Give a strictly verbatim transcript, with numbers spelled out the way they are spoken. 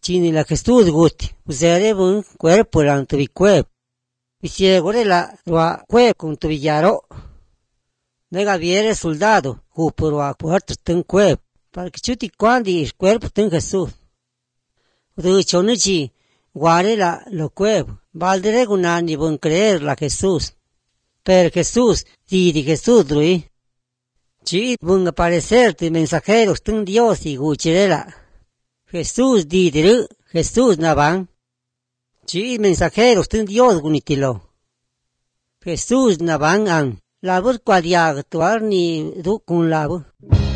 chini la Jesús guti, usere bun cuerpo la tu cuerp. Visiegore la roa cuerp con tu villaro. Nega viere soldado, cupuro a puerto ten cuerp, para que chuti quandi il cuerpo ten Jesús. Udu chonichi, guare la lo cuerp, valdere gunani bun creer la Jesús. Per Jesús, di di Jesús drui. Chi bun aparecerte mensajeros ten Dios y guchirela. Jesús di diru, Jesús naban. Chi mensajeros ten Dios gunitilo. Jesús naban an. Labur cuadiag tuar ni du kun labu.